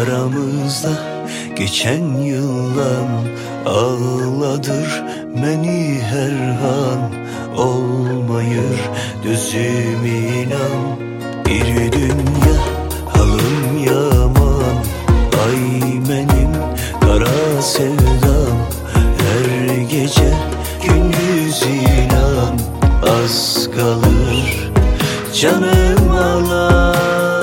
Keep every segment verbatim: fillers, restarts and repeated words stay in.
Aramızda geçen yıllar ağladır beni her an. Olmayır gözüm inan, bir dünya halım yaman. Ay benim kara sevdam, her gece gündüz inan. Az kalır canım ağlar.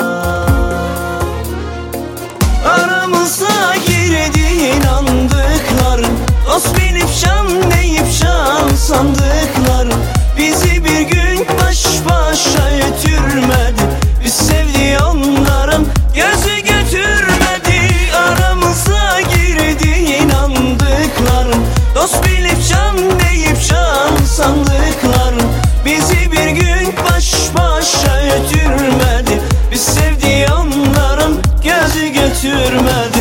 Aramıza girdi inandıklar, dost bilip şan deyip şan sandıklar. Bizi bir gün baş başa götürmedi, biz sevdi onların gözü götürmedi. Aramıza girdi inandıklar, dost bilip şan deyip şan sandıklar. Bizi bir gün baş başa götürmedi, biz sevdi onların gözü götürmedi.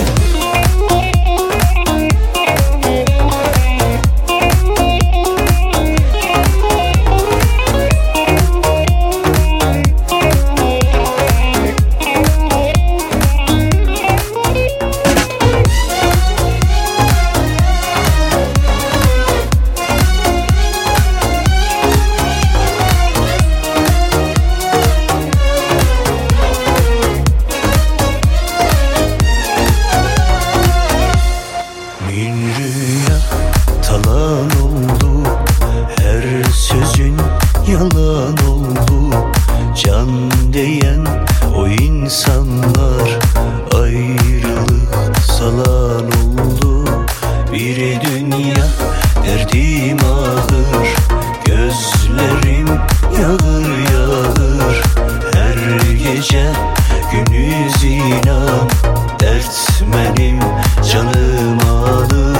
Talan oldu, her sözün yalan oldu. Can diyen o insanlar ayrılık salan oldu. Bir dünya derdim ağır, gözlerim yağır yağır. Her gece gündüz inan, dert benim canım ağır.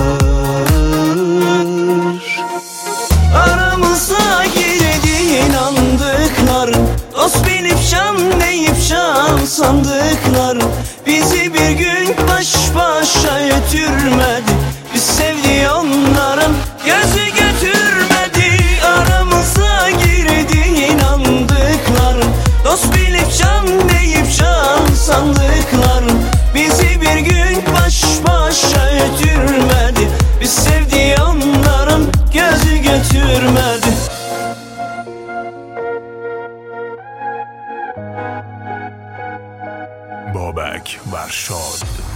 Aramıza girdi inandıklar, dost bilip şan deyip şan sandıklar. Bizi bir gün baş başa götürmedi, biz sevdi onların gözü götürmedi. Aramıza girdi inandıklar, dost bilip şan deyip şan sandıklar. Bizi bir gün baş başa götürmedi, biz sevdi onların gözü götürmedi. Bobek Varşod.